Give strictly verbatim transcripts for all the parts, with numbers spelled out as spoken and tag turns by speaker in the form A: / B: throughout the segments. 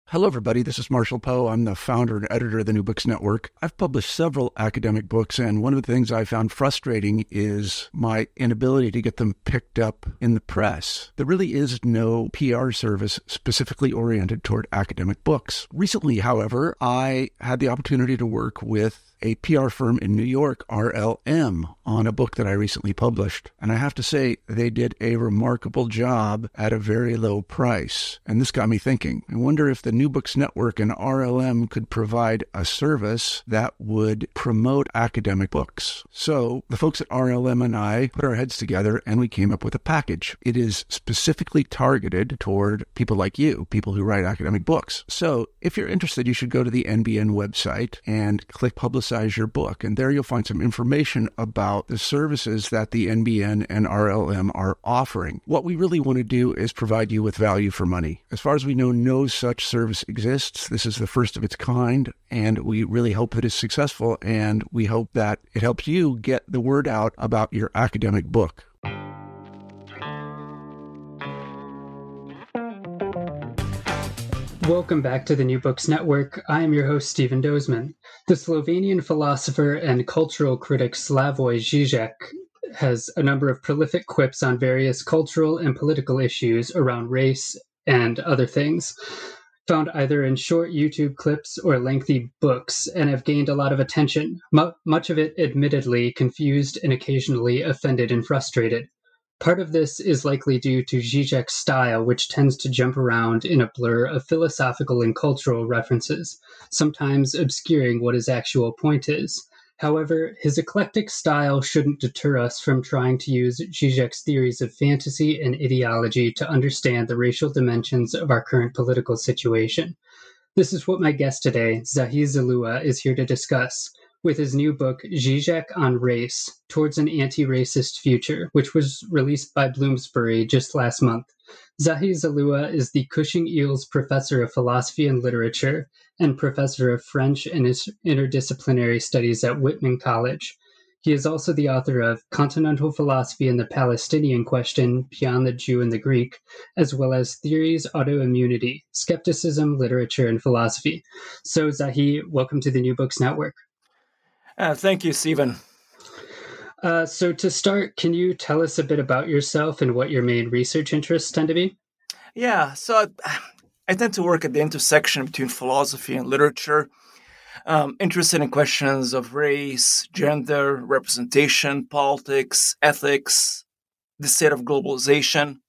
A: Hello, everybody. This is Marshall Poe. I'm the founder and editor of the New Books Network. I've published several academic books, and one of the things I found frustrating is my inability to get them picked up in the press. There really is no P R service specifically oriented toward academic books. Recently, however, I had the opportunity to work with a P R firm in New York, R L M, on a book that I recently published. And I have to say, they did a remarkable job at a very low price. And this got me thinking. I wonder if the New Books Network and R L M could provide a service that would promote academic books. So the folks at R L M and I put our heads together and we came up with a package. It is specifically targeted toward people like you, people who write academic books. So if you're interested, you should go to the N B N website and click Publicize your book. And there you'll find some information about the services that the N B N and R L M are offering. What we really want to do is provide you with value for money. As far as we know, no such service exists. This is the first of its kind, and we really hope that it's successful, and we hope that it helps you get the word out about your academic book.
B: Welcome back to the New Books Network. I am your host, Stephen Dozman. The Slovenian philosopher and cultural critic Slavoj Žižek has a number of prolific quips on various cultural and political issues around race and other things, found either in short YouTube clips or lengthy books, and have gained a lot of attention, M- much of it admittedly confused and occasionally offended and frustrated. Part of this is likely due to Žižek's style, which tends to jump around in a blur of philosophical and cultural references, sometimes obscuring what his actual point is. However, his eclectic style shouldn't deter us from trying to use Žižek's theories of fantasy and ideology to understand the racial dimensions of our current political situation. This is what my guest today, Zahi Zalua, is here to discuss with his new book, Žižek on Race, Towards an Anti-Racist Future, which was released by Bloomsbury just last month. Zahi Zalua is the Cushing Eales Professor of Philosophy and Literature and Professor of French and Interdisciplinary Studies at Whitman College. He is also the author of Continental Philosophy and the Palestinian Question, Beyond the Jew and the Greek, as well as Theories, Autoimmunity, Skepticism, Literature, and Philosophy. So, Zahi, welcome to the New Books Network.
C: Uh, thank you, Stephen.
B: Uh, so to start, can you tell us a bit about yourself and what your main research interests tend to be?
C: Yeah, so I, I tend to work at the intersection between philosophy and literature, um, interested in questions of race, gender, representation, politics, ethics, the state of globalization.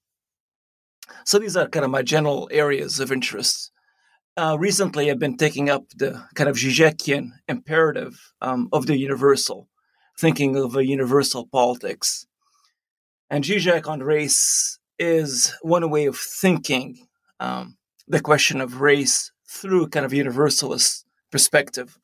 C: So these are kind of my general areas of interest. Uh, recently, I've been taking up the kind of Žižekian imperative um, of the universal, thinking of a universal politics. And Žižek on race is one way of thinking um, the question of race through kind of universalist perspective.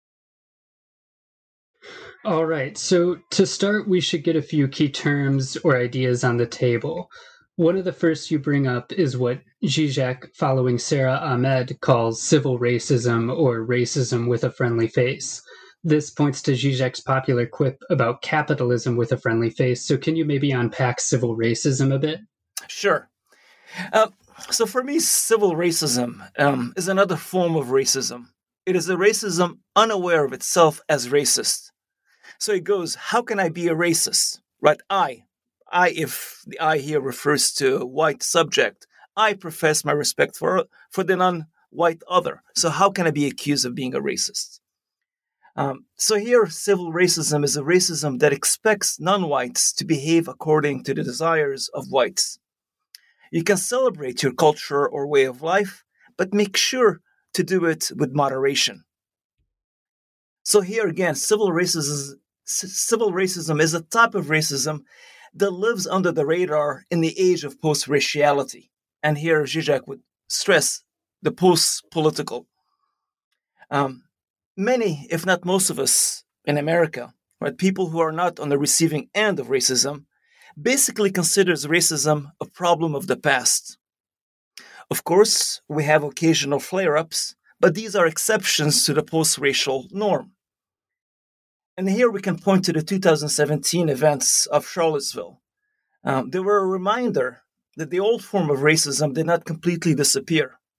B: All right. So to start, we should get a few key terms or ideas on the table. One of the first you bring up is what Žižek, following Sarah Ahmed, calls civil racism or racism with a friendly face. This points to Žižek's popular quip about capitalism with a friendly face. So can you maybe unpack civil racism a bit?
C: Sure. Uh, so for me, civil racism um, is another form of racism. It is a racism unaware of itself as racist. So it goes, how can I be a racist? Right, I. I, if the I here refers to a white subject, I profess my respect for for the non-white other. So how can I be accused of being a racist? Um, so here, civil racism is a racism that expects non-whites to behave according to the desires of whites. You can celebrate your culture or way of life, but make sure to do it with moderation. So here again, civil racism, civil racism is a type of racism that lives under the radar in the age of post-raciality. And here Žižek would stress the post-political. Um, many, if not most of us in America, right, people who are not on the receiving end of racism, basically considers racism a problem of the past. Of course, we have occasional flare-ups, but these are exceptions to the post-racial norm. And here we can point to the two thousand seventeen events of Charlottesville. Um, they were a reminder that the old form of racism did not completely disappear.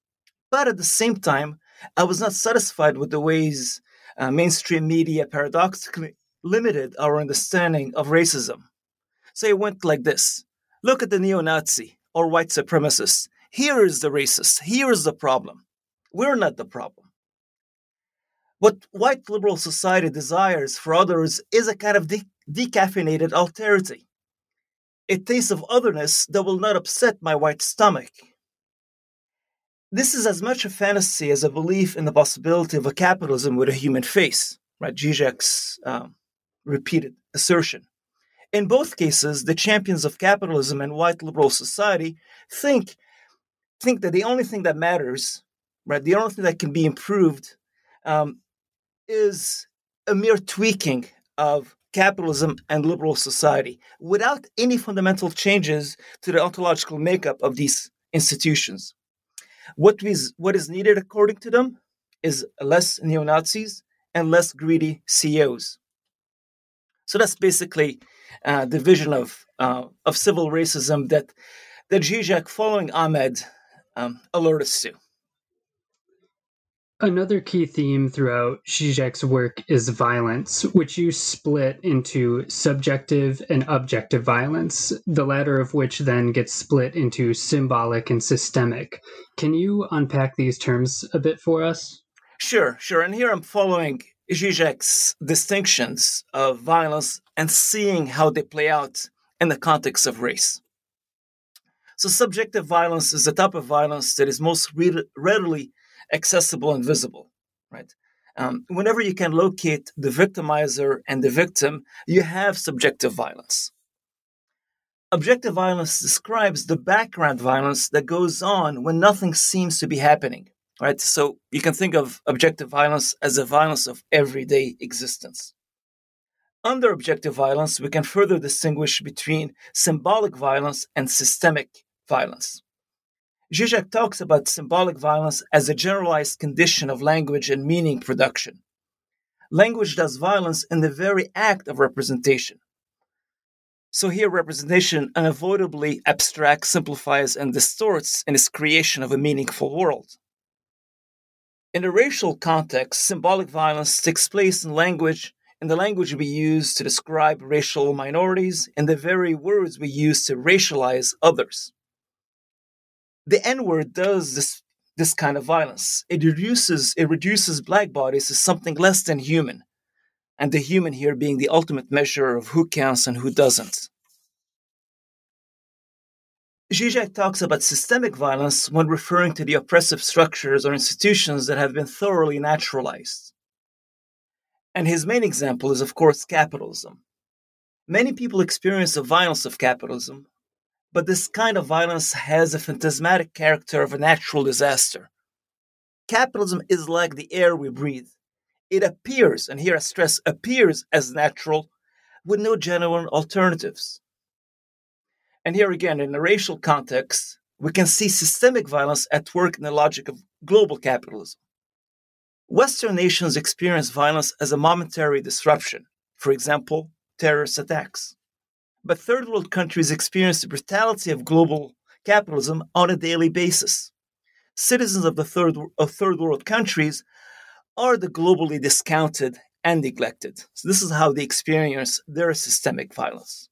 C: But at the same time, I was not satisfied with the ways uh, mainstream media paradoxically limited our understanding of racism. So it went like this. Look at the neo-Nazi or white supremacist. Here is the racist. Here is the problem. We're not the problem. What white liberal society desires for others is a kind of de- decaffeinated alterity, a taste of otherness that will not upset my white stomach. This is as much a fantasy as a belief in the possibility of a capitalism with a human face, right? Zizek's um, repeated assertion. In both cases, the champions of capitalism and white liberal society think, think that the only thing that matters, right, the only thing that can be improved um, is a mere tweaking of capitalism and liberal society without any fundamental changes to the ontological makeup of these institutions. What is, what is needed, according to them, is less neo-Nazis and less greedy C E Os. So that's basically uh, the vision of uh, of civil racism that that Zizek, following Ahmed, um, alerted us to.
B: Another key theme throughout Zizek's work is violence, which you split into subjective and objective violence, the latter of which then gets split into symbolic and systemic. Can you unpack these terms a bit for us?
C: Sure, sure. And here I'm following Zizek's distinctions of violence and seeing how they play out in the context of race. So subjective violence is the type of violence that is most re- readily accessible and visible, right? Um, whenever you can locate the victimizer and the victim, you have subjective violence. Objective violence describes the background violence that goes on when nothing seems to be happening, right? So you can think of objective violence as a violence of everyday existence. Under objective violence, we can further distinguish between symbolic violence and systemic violence. Zizek talks about symbolic violence as a generalized condition of language and meaning production. Language does violence in the very act of representation. So here, representation unavoidably abstracts, simplifies, and distorts in its creation of a meaningful world. In a racial context, symbolic violence takes place in language, in the language we use to describe racial minorities, and the very words we use to racialize others. The N-word does this, this kind of violence. It reduces, it reduces black bodies to something less than human, and the human here being the ultimate measure of who counts and who doesn't. Zizek talks about systemic violence when referring to the oppressive structures or institutions that have been thoroughly naturalized. And his main example is, of course, capitalism. Many people experience the violence of capitalism, but this kind of violence has a phantasmatic character of a natural disaster. Capitalism is like the air we breathe. It appears, and here I stress, appears as natural with no genuine alternatives. And here again, in a racial context, we can see systemic violence at work in the logic of global capitalism. Western nations experience violence as a momentary disruption, for example, terrorist attacks. But third world countries experience the brutality of global capitalism on a daily basis. Citizens of the third, of third world countries are the globally discounted and neglected. So this is how they experience their systemic violence.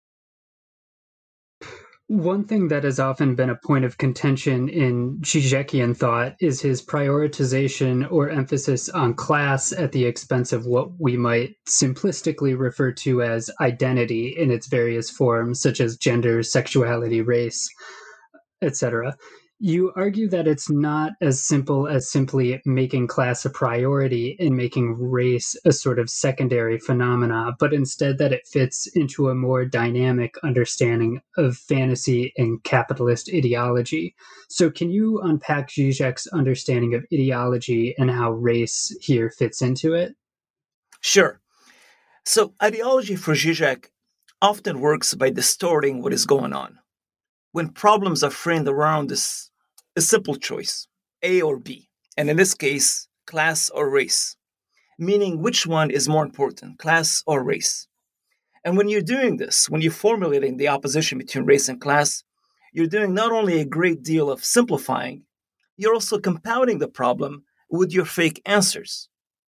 B: One thing that has often been a point of contention in Zizekian thought is his prioritization or emphasis on class at the expense of what we might simplistically refer to as identity in its various forms, such as gender, sexuality, race, et cetera. You argue that it's not as simple as simply making class a priority and making race a sort of secondary phenomena, but instead that it fits into a more dynamic understanding of fantasy and capitalist ideology. So can you unpack Zizek's understanding of ideology and how race here fits into it?
C: Sure. So ideology for Zizek often works by distorting what is going on. When problems are framed around this a simple choice, A or B, and in this case, class or race, meaning which one is more important, class or race. And when you're doing this, when you're formulating the opposition between race and class, you're doing not only a great deal of simplifying, you're also compounding the problem with your fake answers.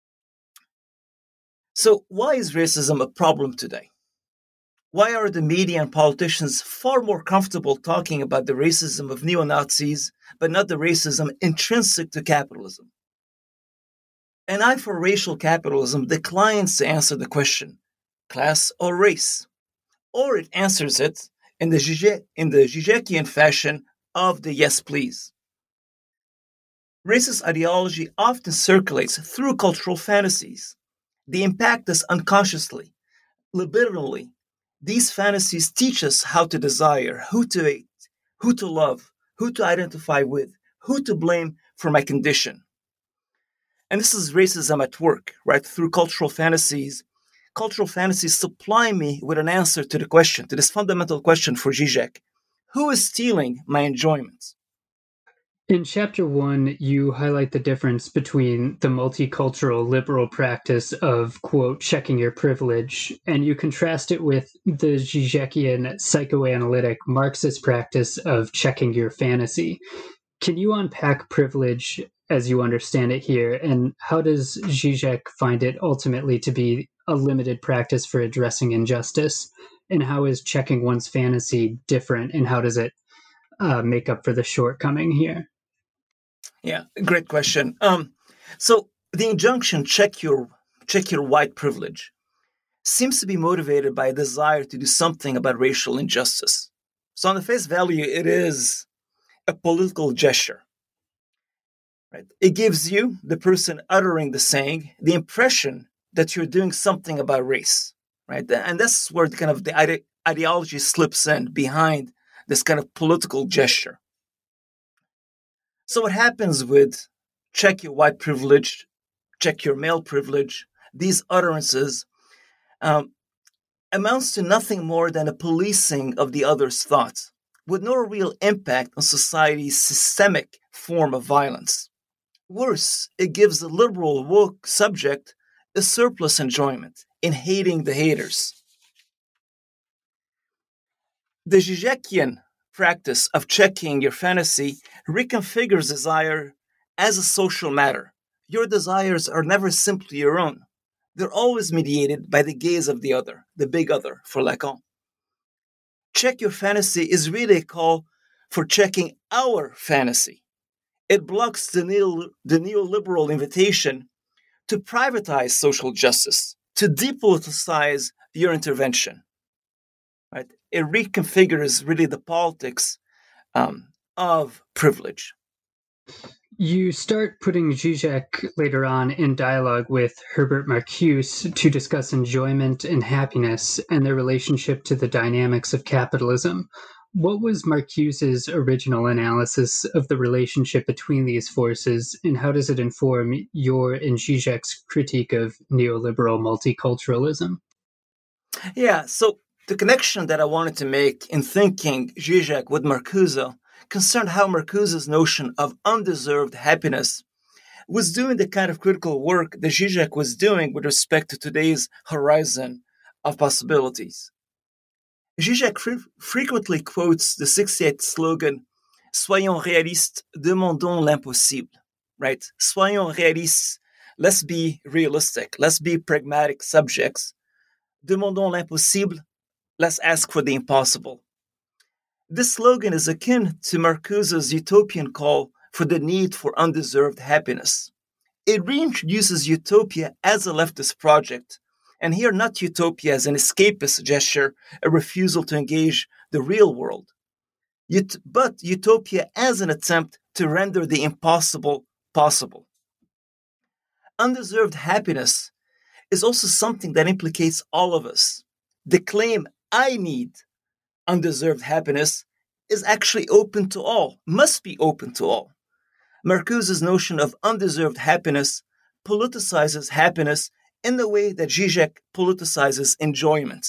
C: So why is racism a problem today? Why are the media and politicians far more comfortable talking about the racism of neo-Nazis, but not the racism intrinsic to capitalism? An eye for racial capitalism declines to answer the question, class or race, or it answers it in the, Zizek, in the Zizekian fashion of the yes please. Racist ideology often circulates through cultural fantasies. They impact us unconsciously, libidinally. These fantasies teach us how to desire, who to hate, who to love, who to identify with, who to blame for my condition. And this is racism at work, right? Through cultural fantasies. Cultural fantasies supply me with an answer to the question, to this fundamental question for Zizek. Who is stealing my enjoyment?
B: In chapter one, you highlight the difference between the multicultural liberal practice of, quote, checking your privilege, and you contrast it with the Zizekian psychoanalytic Marxist practice of checking your fantasy. Can you unpack privilege as you understand it here, and how does Zizek find it ultimately to be a limited practice for addressing injustice? And how is checking one's fantasy different, and how does it uh, make up for the shortcoming here?
C: Yeah, great question. Um, so the injunction "check your check your white privilege" seems to be motivated by a desire to do something about racial injustice. So on the face value, it is a political gesture. Right? It gives you, the person uttering the saying, the impression that you're doing something about race. Right? And that's where the kind of the ide- ideology slips in behind this kind of political gesture. So what happens with check your white privilege, check your male privilege, these utterances um, amounts to nothing more than a policing of the other's thoughts, with no real impact on society's systemic form of violence. Worse, it gives the liberal woke subject a surplus enjoyment in hating the haters. The Zizekian practice of checking your fantasy reconfigures desire as a social matter. Your desires are never simply your own. They're always mediated by the gaze of the other, the big other, for Lacan. Check your fantasy is really a call for checking our fantasy. It blocks the, neo, the neoliberal invitation to privatize social justice, to depoliticize your intervention. Right? It reconfigures really the politics um, of privilege.
B: You start putting Zizek later on in dialogue with Herbert Marcuse to discuss enjoyment and happiness and their relationship to the dynamics of capitalism. What was Marcuse's original analysis of the relationship between these forces, and how does it inform your and Zizek's critique of neoliberal multiculturalism?
C: Yeah, so the connection that I wanted to make in thinking Zizek with Marcuse concerned how Marcuse's notion of undeserved happiness was doing the kind of critical work that Zizek was doing with respect to today's horizon of possibilities. Zizek fre- frequently quotes the sixty-eighth slogan, Soyons réalistes, demandons l'impossible, right? Soyons réalistes, let's be realistic, let's be pragmatic subjects. Demandons l'impossible, let's ask for the impossible. This slogan is akin to Marcuse's utopian call for the need for undeserved happiness. It reintroduces utopia as a leftist project, and here not utopia as an escapist gesture, a refusal to engage the real world, Ut- but utopia as an attempt to render the impossible possible. Undeserved happiness is also something that implicates all of us. The claim, I need undeserved happiness, is actually open to all, must be open to all. Marcuse's notion of undeserved happiness politicizes happiness in the way that Zizek politicizes enjoyment.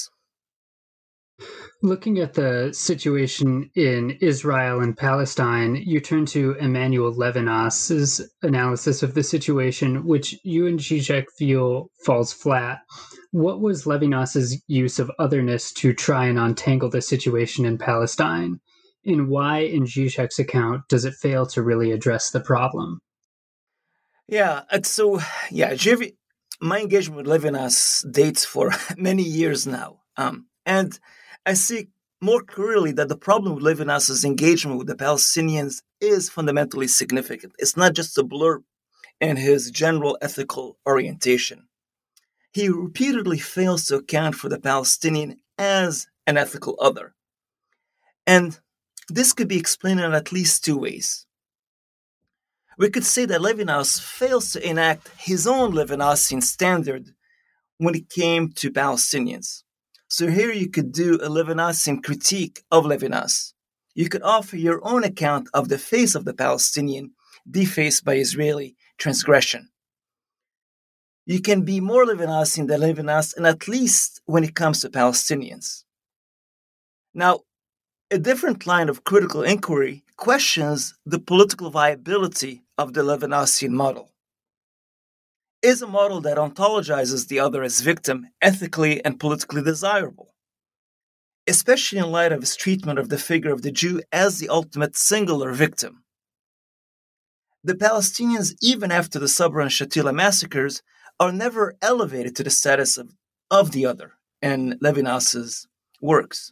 B: Looking at the situation in Israel and Palestine, you turn to Emmanuel Levinas's analysis of the situation, which you and Zizek feel falls flat. What was Levinas's use of otherness to try and untangle the situation in Palestine? and why in Zizek's account does it fail to really address the problem?
C: Yeah, it's so, yeah, Jiv- my engagement with Levinas dates for many years now. Um, and I see more clearly that the problem with Levinas's engagement with the Palestinians is fundamentally significant. It's not just a blur in his general ethical orientation. He repeatedly fails to account for the Palestinian as an ethical other. And this could be explained in at least two ways. We could say that Levinas fails to enact his own Levinasian standard when it came to Palestinians. So here you could do a Levinasian critique of Levinas. You could offer your own account of the face of the Palestinian defaced by Israeli transgression. You can be more Levinasian than Levinas, and at least when it comes to Palestinians. Now, a different line of critical inquiry questions the political viability of the Levinasian model. Is a model that ontologizes the other as victim ethically and politically desirable, especially in light of his treatment of the figure of the Jew as the ultimate singular victim? The Palestinians, even after the Sabra and Shatila massacres, are never elevated to the status of, of the other in Levinas's works.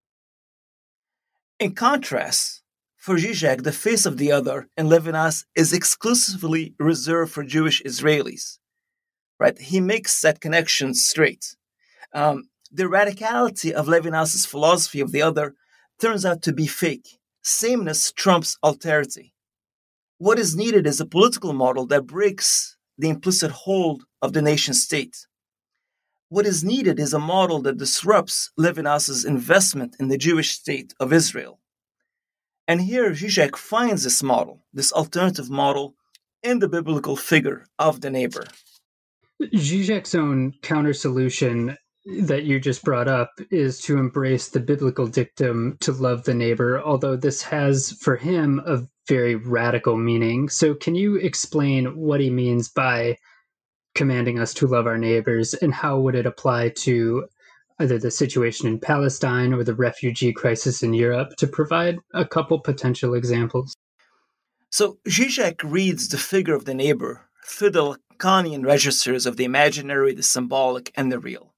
C: In contrast, for Zizek, the face of the other in Levinas is exclusively reserved for Jewish Israelis. Right? He makes that connection straight. Um, the radicality of Levinas's philosophy of the other turns out to be fake. Sameness trumps alterity. What is needed is a political model that breaks the implicit hold of the nation state. What is needed is a model that disrupts Levinas's investment in the Jewish state of Israel. And here Zizek finds this model, this alternative model, in the biblical figure of the neighbor.
B: Zizek's own counter-solution that you just brought up is to embrace the biblical dictum to love the neighbor, although this has, for him, a very radical meaning. So can you explain what he means by commanding us to love our neighbors, and how would it apply to either the situation in Palestine or the refugee crisis in Europe, to provide a couple potential examples?
C: So Zizek reads the figure of the neighbor through the Lacanian registers of the imaginary, the symbolic, and the real.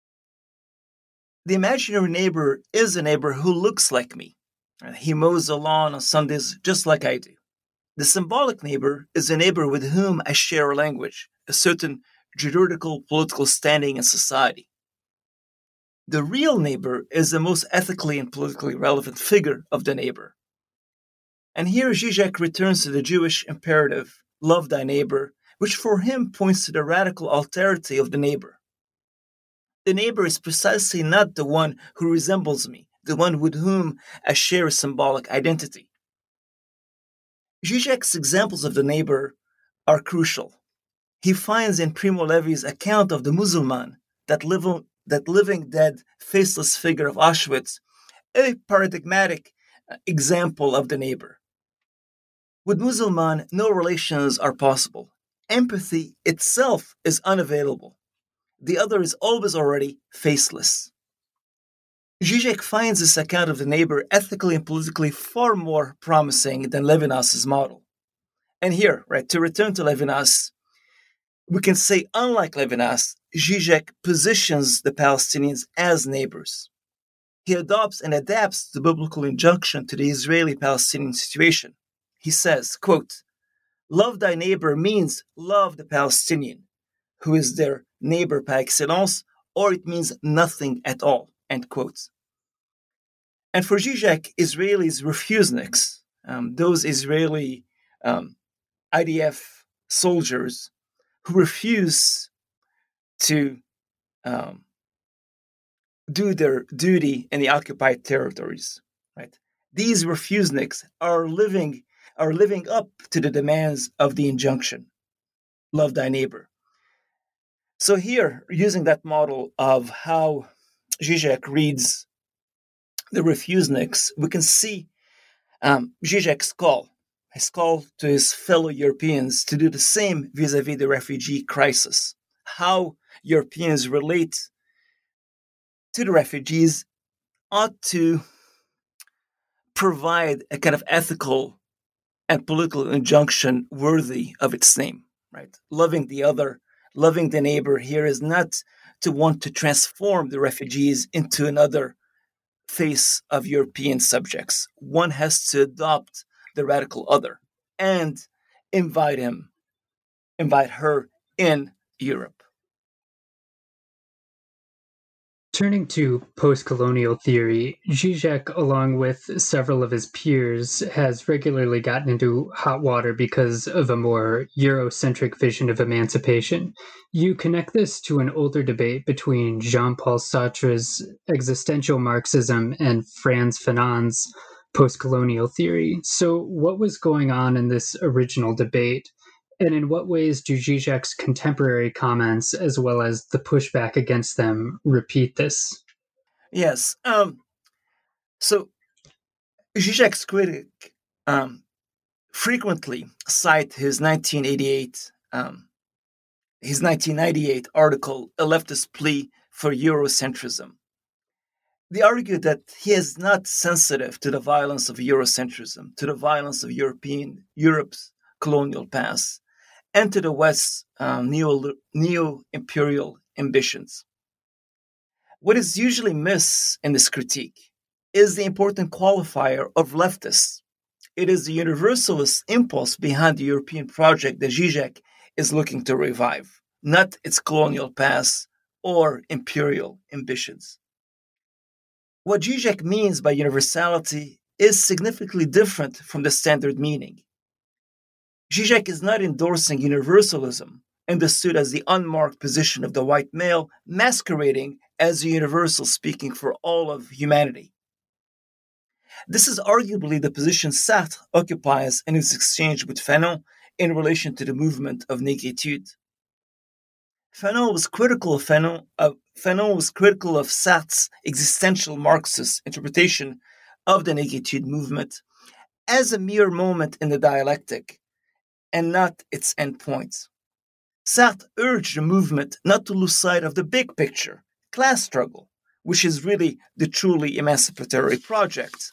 C: The imaginary neighbor is a neighbor who looks like me. He mows the lawn on Sundays just like I do. The symbolic neighbor is a neighbor with whom I share a language, a certain juridical political standing in society. The real neighbor is the most ethically and politically relevant figure of the neighbor. And here Zizek returns to the Jewish imperative, love thy neighbor, which for him points to the radical alterity of the neighbor. The neighbor is precisely not the one who resembles me, the one with whom I share a symbolic identity. Zizek's examples of the neighbor are crucial. He finds in Primo Levi's account of the Musulman, that, liv- that living dead, faceless figure of Auschwitz, a paradigmatic example of the neighbor. With Musulman, no relations are possible. Empathy itself is unavailable. The other is always already faceless. Zizek finds this account of the neighbor ethically and politically far more promising than Levinas's model. And here, right, to return to Levinas, we can say, unlike Levinas, Zizek positions the Palestinians as neighbors. He adopts and adapts the biblical injunction to the Israeli-Palestinian situation. He says, quote, love thy neighbor means love the Palestinian, who is their neighbor par excellence, or it means nothing at all, end quote. And for Zizek, Israelis refuseniks, um, those Israeli um, I D F soldiers who refuse to um, do their duty in the occupied territories, right? These refuseniks are living are living up to the demands of the injunction, love thy neighbor. So here, using that model of how Zizek reads the refuseniks, we can see um, Zizek's call, his call to his fellow Europeans to do the same vis-a-vis the refugee crisis. How Europeans relate to the refugees ought to provide a kind of ethical and political injunction worthy of its name, right? Loving the other, loving the neighbor here is not to want to transform the refugees into another face of European subjects. One has to adopt the radical other and invite him, invite her in Europe.
B: Turning to post-colonial theory, Zizek, along with several of his peers, has regularly gotten into hot water because of a more Eurocentric vision of emancipation. You connect this to an older debate between Jean-Paul Sartre's existential Marxism and Frantz Fanon's post-colonial theory. So what was going on in this original debate? And in what ways do Zizek's contemporary comments, as well as the pushback against them, repeat this?
C: Yes. Um, so Zizek's critic um, frequently cite his nineteen eighty-eight, um, his nineteen ninety-eight article, A Leftist Plea for Eurocentrism. They argue that he is not sensitive to the violence of Eurocentrism, to the violence of European Europe's colonial past, and to the West's um, neo, neo-imperial ambitions. What is usually missed in this critique is the important qualifier of leftists. It is the universalist impulse behind the European project that Zizek is looking to revive, not its colonial past or imperial ambitions. What Zizek means by universality is significantly different from the standard meaning. Zizek is not endorsing universalism, understood as the unmarked position of the white male masquerading as a universal speaking for all of humanity. This is arguably the position Sartre occupies in his exchange with Fanon in relation to the movement of négritude. Fanon was critical of Fanon, uh, Fanon was critical of Sartre's existential Marxist interpretation of the négritude movement as a mere moment in the dialectic, and not its endpoints. Sartre urged the movement not to lose sight of the big picture, class struggle, which is really the truly emancipatory project.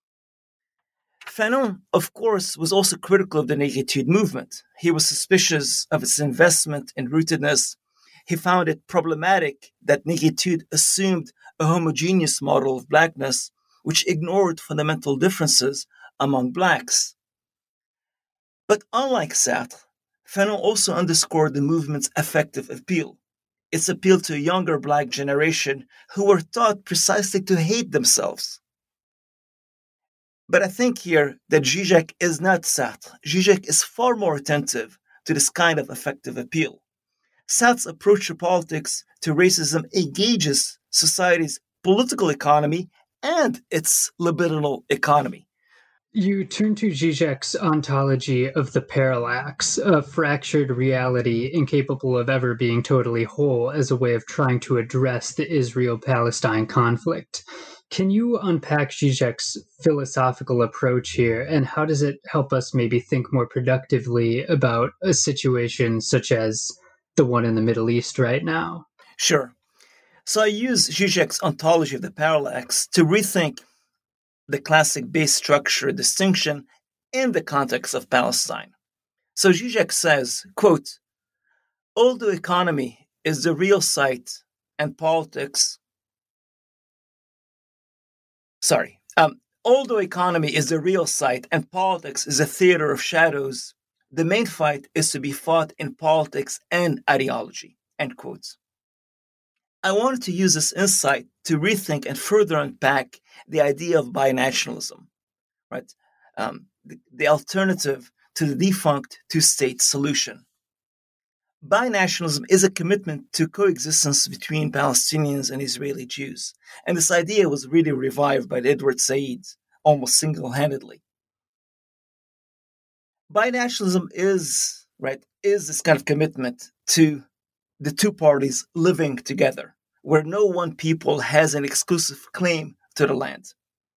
C: Fanon, of course, was also critical of the négritude movement. He was suspicious of its investment in rootedness. He found it problematic that négritude assumed a homogeneous model of blackness, which ignored fundamental differences among blacks. But unlike Sartre, Fanon also underscored the movement's effective appeal, its appeal to a younger black generation who were taught precisely to hate themselves. But I think here that Zizek is not Sartre. Zizek is far more attentive to this kind of effective appeal. Sartre's approach to politics, to racism, engages society's political economy and its libidinal economy.
B: You turn to Zizek's ontology of the parallax, a fractured reality incapable of ever being totally whole, as a way of trying to address the Israel-Palestine conflict. Can you unpack Zizek's philosophical approach here, and how does it help us maybe think more productively about a situation such as the one in the Middle East right now?
C: Sure. So I use Zizek's ontology of the parallax to rethink the classic base structure distinction in the context of Palestine. So Zizek says, quote, although economy is the real site and politics, sorry, um, although economy is the real site and politics is a theater of shadows, the main fight is to be fought in politics and ideology, end quotes. I wanted to use this insight to rethink and further unpack the idea of binationalism, right? Um, the, the alternative to the defunct two-state solution. Binationalism is a commitment to coexistence between Palestinians and Israeli Jews, and this idea was really revived by Edward Said almost single-handedly. Binationalism is, right, is this kind of commitment to the two parties living together, where no one people has an exclusive claim to the land.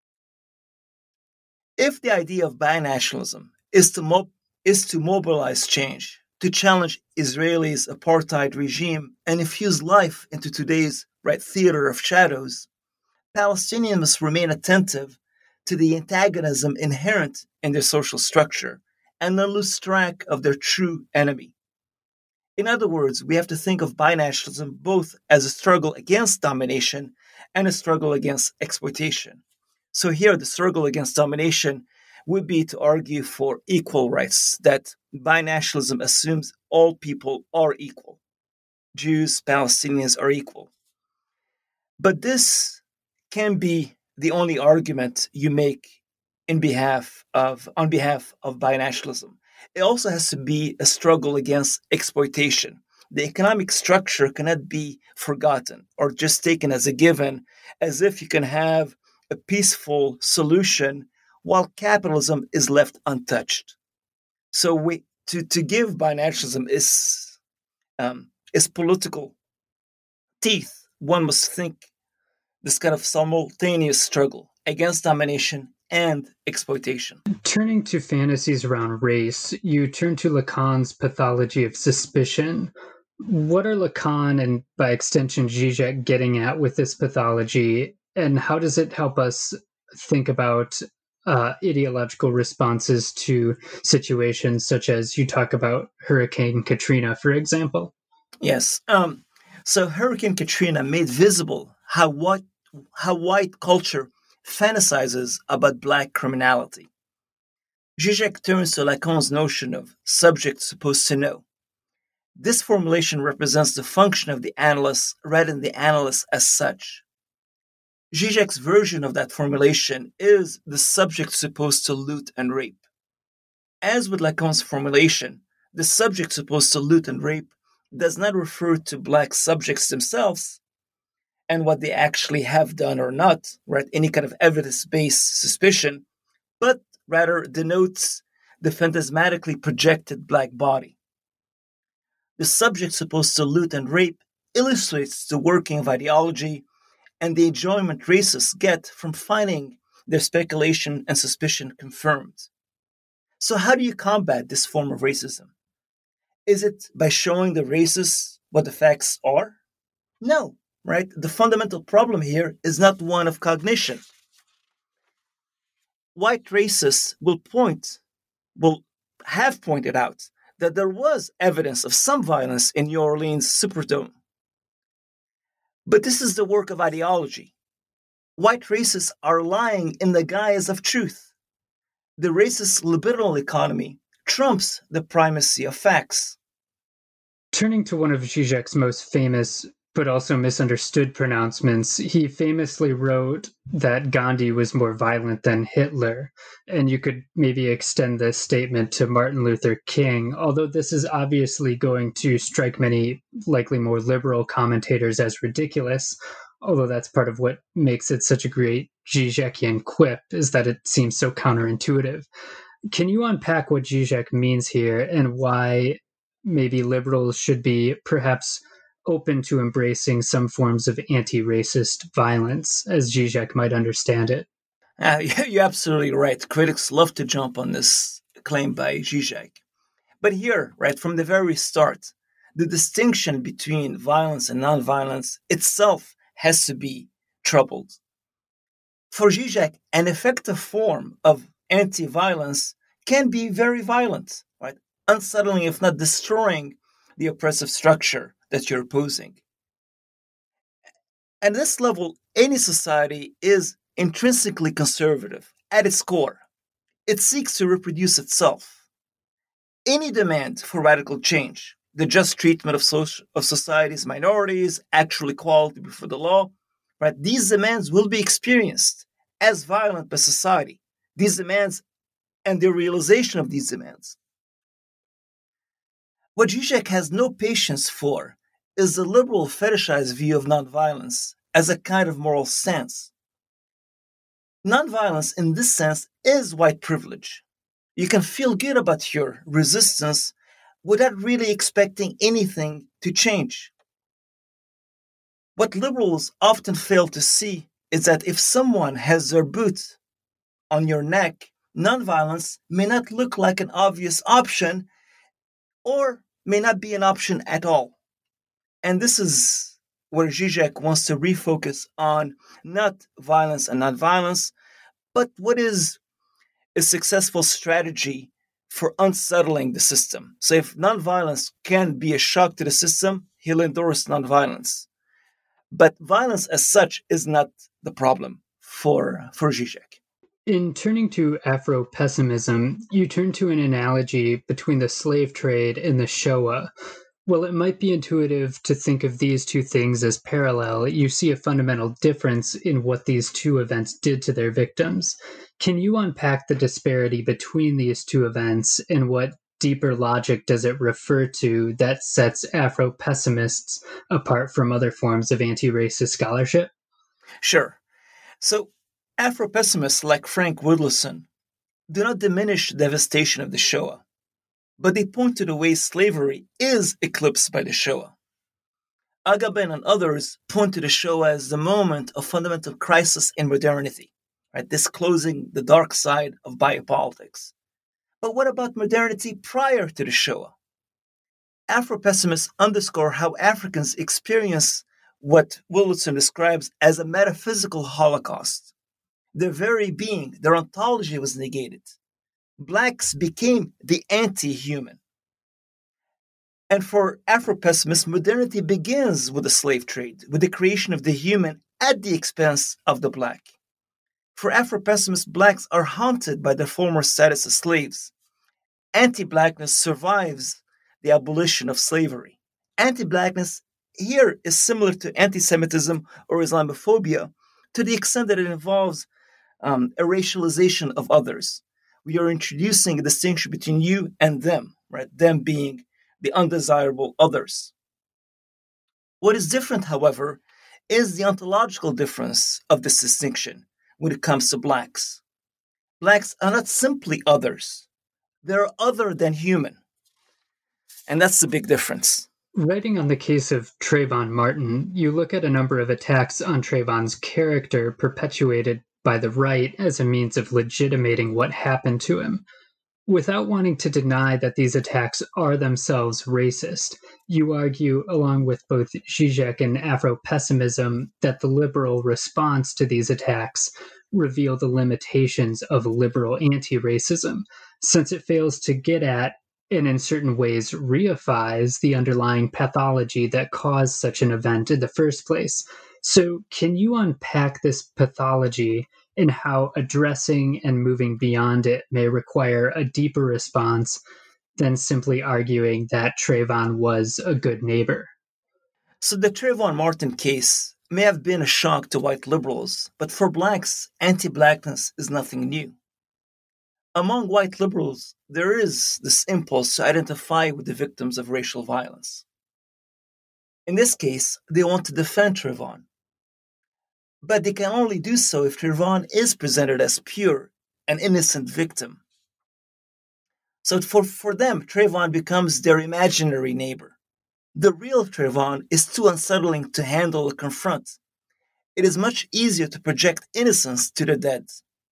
C: If the idea of binationalism is to, mo- is to mobilize change, to challenge Israel's apartheid regime and infuse life into today's right theater of shadows, Palestinians must remain attentive to the antagonism inherent in their social structure and then lose track of their true enemy. In other words, we have to think of binationalism both as a struggle against domination and a struggle against exploitation. So here, the struggle against domination would be to argue for equal rights, that binationalism assumes all people are equal. Jews, Palestinians are equal. But this can be the only argument you make in behalf of, on behalf of binationalism. It also has to be a struggle against exploitation. The economic structure cannot be forgotten or just taken as a given, as if you can have a peaceful solution while capitalism is left untouched. So we, to, to give binationalism is, um, is political teeth, one must think this kind of simultaneous struggle against domination and exploitation.
B: Turning to fantasies around race, you turn to Lacan's pathology of suspicion. What are Lacan and, by extension, Zizek getting at with this pathology, and how does it help us think about uh, ideological responses to situations such as you talk about Hurricane Katrina, for example?
C: Yes. Um, so Hurricane Katrina made visible how what how white culture fantasizes about black criminality. Zizek turns to Lacan's notion of subject supposed to know. This formulation represents the function of the analyst rather than the analyst as such. Zizek's version of that formulation is the subject supposed to loot and rape. As with Lacan's formulation, the subject supposed to loot and rape does not refer to black subjects themselves and what they actually have done or not, right? Any kind of evidence-based suspicion, but rather denotes the phantasmatically projected black body. The subject supposed to loot and rape illustrates the working of ideology and the enjoyment racists get from finding their speculation and suspicion confirmed. So how do you combat this form of racism? Is it by showing the racists what the facts are? No, right? The fundamental problem here is not one of cognition. White racists will point, will have pointed out that there was evidence of some violence in New Orleans Superdome. But this is the work of ideology. White racists are lying in the guise of truth. The racist liberal economy trumps the primacy of facts.
B: Turning to one of Zizek's most famous but also misunderstood pronouncements, he famously wrote that Gandhi was more violent than Hitler, and you could maybe extend this statement to Martin Luther King, although this is obviously going to strike many, likely more liberal commentators as ridiculous, although that's part of what makes it such a great Zizekian quip, is that it seems so counterintuitive. Can you unpack what Zizek means here and why maybe liberals should be perhaps open to embracing some forms of anti-racist violence, as Zizek might understand it?
C: Uh, you're absolutely right. Critics love to jump on this claim by Zizek. But here, right, from the very start, the distinction between violence and nonviolence itself has to be troubled. For Zizek, an effective form of anti-violence can be very violent, right? Unsettling, if not destroying, the oppressive structure that you're opposing. At this level, any society is intrinsically conservative at its core. It seeks to reproduce itself. Any demand for radical change, the just treatment of, social, of society's minorities, actual equality before the law, right? These demands will be experienced as violent by society. These demands and the realization of these demands. What Zizek has no patience for is the liberal fetishized view of nonviolence as a kind of moral stance. Nonviolence, in this sense, is white privilege. You can feel good about your resistance without really expecting anything to change. What liberals often fail to see is that if someone has their boot on your neck, nonviolence may not look like an obvious option or may not be an option at all. And this is where Zizek wants to refocus on not violence and nonviolence, But what is a successful strategy for unsettling the system? So if nonviolence can be a shock to the system, he'll endorse nonviolence. But violence as such is not the problem for, for Zizek.
B: In turning to Afro-pessimism, you turn to an analogy between the slave trade and the Shoah. While it might be intuitive to think of these two things as parallel, you see a fundamental difference in what these two events did to their victims. Can you unpack the disparity between these two events, and what deeper logic does it refer to that sets Afro-pessimists apart from other forms of anti-racist scholarship?
C: Sure. So, Afro-pessimists like Frank Woodlison do not diminish the devastation of the Shoah, but they point to the way slavery is eclipsed by the Shoah. Agamben and others point to the Shoah as the moment of fundamental crisis in modernity, right? Disclosing the dark side of biopolitics. But what about modernity prior to the Shoah? Afro-pessimists underscore how Africans experience what Woodlison describes as a metaphysical Holocaust. Their very being, their ontology was negated. Blacks became the anti-human. And for Afro-pessimists, modernity begins with the slave trade, with the creation of the human at the expense of the black. For Afro-pessimists, blacks are haunted by their former status as slaves. Anti-blackness survives the abolition of slavery. Anti-blackness here is similar to anti-Semitism or Islamophobia to the extent that it involves um, a racialization of others. We are introducing a distinction between you and them, right? Them being the undesirable others. What is different, however, is the ontological difference of this distinction when it comes to blacks. Blacks are not simply others. They're other than human. And that's the big difference.
B: Writing on the case of Trayvon Martin, you look at a number of attacks on Trayvon's character perpetuated by the right as a means of legitimating what happened to him. Without wanting to deny that these attacks are themselves racist, you argue, along with both Zizek and Afro-pessimism, that the liberal response to these attacks reveal the limitations of liberal anti-racism, since it fails to get at and in certain ways reifies the underlying pathology that caused such an event in the first place. So can you unpack this pathology and how addressing and moving beyond it may require a deeper response than simply arguing that Trayvon was a good neighbor?
C: So the Trayvon Martin case may have been a shock to white liberals, but for blacks, anti-blackness is nothing new. Among white liberals, there is this impulse to identify with the victims of racial violence. In this case, they want to defend Trayvon. But they can only do so if Trayvon is presented as pure, an innocent victim. So for, for them, Trayvon becomes their imaginary neighbor. The real Trayvon is too unsettling to handle or confront. It is much easier to project innocence to the dead.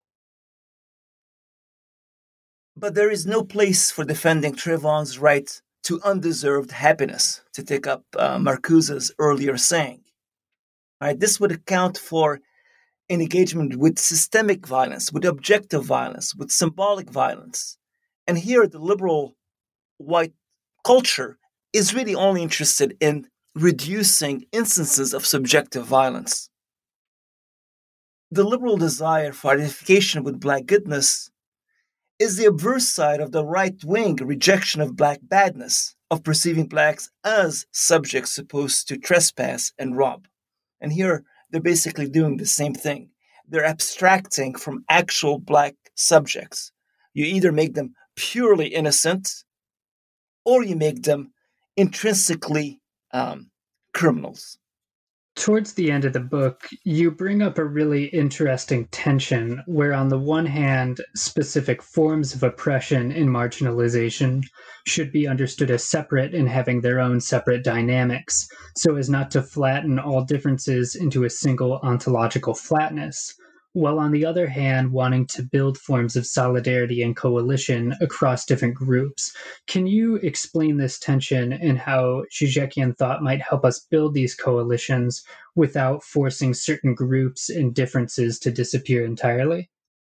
C: But there is no place for defending Trayvon's right to undeserved happiness, to take up uh, Marcuse's earlier saying. Right, this would account for an engagement with systemic violence, with objective violence, with symbolic violence. And here the liberal white culture is really only interested in reducing instances of subjective violence. The liberal desire for identification with black goodness is the obverse side of the right-wing rejection of black badness, of perceiving blacks as subjects supposed to trespass and rob. And here, they're basically doing the same thing. They're abstracting from actual black subjects. You either make them purely innocent, or you make them intrinsically um, criminals.
B: Towards the end of the book, you bring up a really interesting tension where, on the one hand, specific forms of oppression and marginalization should be understood as separate and having their own separate dynamics, so as not to flatten all differences into a single ontological flatness, while on the other hand, wanting to build forms of solidarity and coalition across different groups. Can you explain this tension and how Zizekian thought might help us build these coalitions without forcing certain groups and differences to disappear entirely?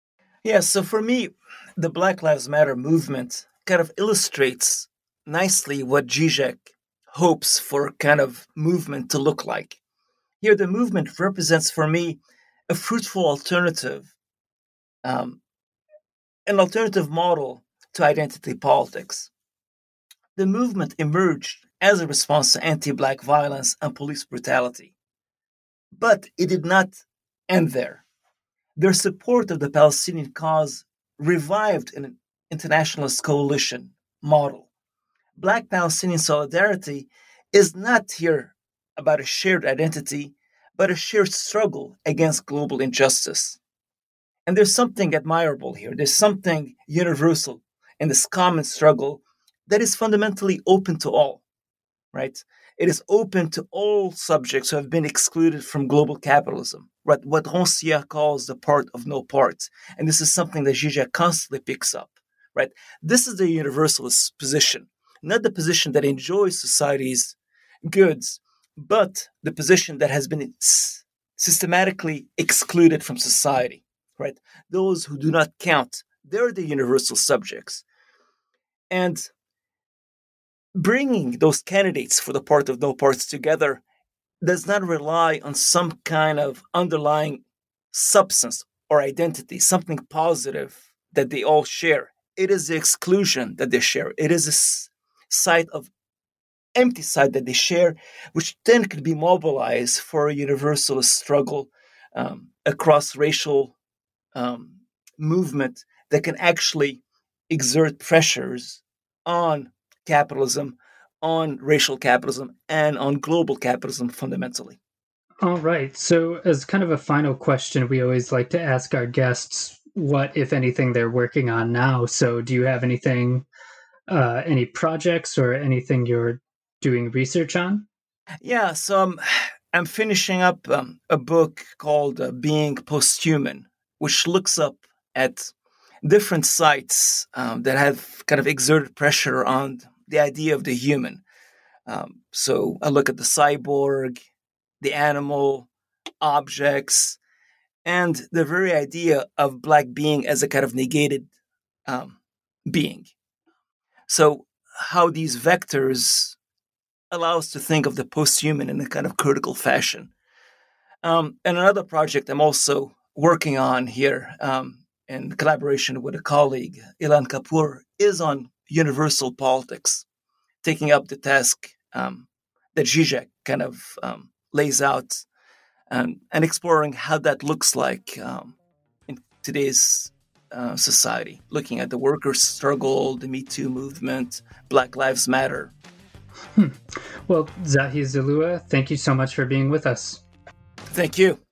C: Yeah, so for me, the Black Lives Matter movement kind of illustrates nicely what Zizek hopes for kind of movement to look like. Here, the movement represents for me a fruitful alternative, um, an alternative model to identity politics. The movement emerged as a response to anti-Black violence and police brutality. But it did not end there. Their support of the Palestinian cause revived an internationalist coalition model. Black Palestinian solidarity is not here about a shared identity, but a shared struggle against global injustice. And there's something admirable here. There's something universal in this common struggle that is fundamentally open to all, right? It is open to all subjects who have been excluded from global capitalism, right? What Rancière calls the part of no part. And this is something that Zizek constantly picks up, right? This is the universalist position, not the position that enjoys society's goods, but the position that has been systematically excluded from society, right? Those who do not count, they're the universal subjects. And bringing those candidates for the part of no parts together does not rely on some kind of underlying substance or identity, something positive that they all share. It is the exclusion that they share. It is a side of empty side that they share, which then can be mobilized for a universalist struggle um, across racial um, movement that can actually exert pressures on capitalism, on racial capitalism, and on global capitalism fundamentally.
B: All right. So, as kind of a final question, we always like to ask our guests what, if anything, they're working on now. So, do you have anything, uh, any projects or anything you're doing research on?
C: Yeah. So, um, I'm finishing up um, a book called uh, Being Posthuman, which looks up at different sites um, that have kind of exerted pressure on the idea of the human. Um, so I look at the cyborg, the animal, objects, and the very idea of Black being as a kind of negated um, being. So how these vectors allow us to think of the post-human in a kind of critical fashion. Um, and another project I'm also working on here um, in collaboration with a colleague, Ilan Kapoor, is on universal politics, taking up the task um, that Zizek kind of um, lays out um, and exploring how that looks like um, in today's uh, society, looking at the workers' struggle, the Me Too movement, Black Lives Matter.
B: Hmm. Well, Zahi Zalloua, thank you so much for being with us.
C: Thank you.